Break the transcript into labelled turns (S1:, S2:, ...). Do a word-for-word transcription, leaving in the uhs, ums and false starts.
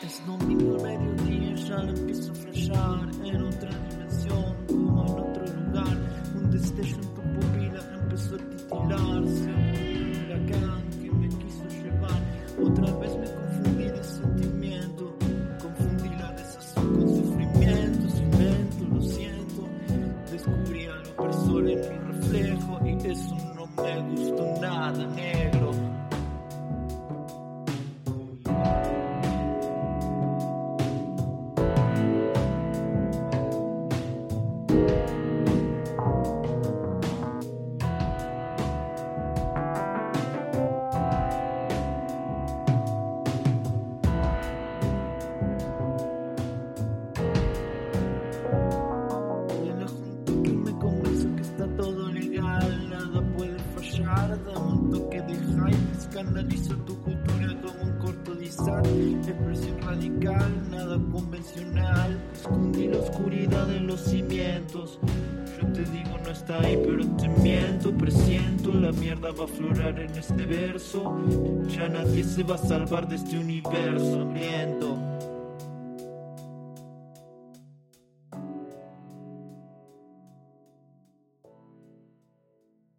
S1: Es domingo al mediodía, ya lo empiezo a flashear en otra dimensión, como en otro lugar. Un destello en tu pupila empezó a titilar, se abrió un huracán que me quiso llevar. Otra vez me confundí de sentimiento, confundí la desazón con sufrimiento, cemento, lo siento. Descubrí al opresor en mi reflejo y eso no me gustó nada, negro. Dame un toque de hype, canalizo tu cultura como un corto disar. Expresión radical, nada convencional. Escondí la oscuridad de los cimientos. Yo te digo no está ahí, pero te miento. Presiento, la mierda va a aflorar en este verso. Ya nadie se va a salvar de este universo hambriento.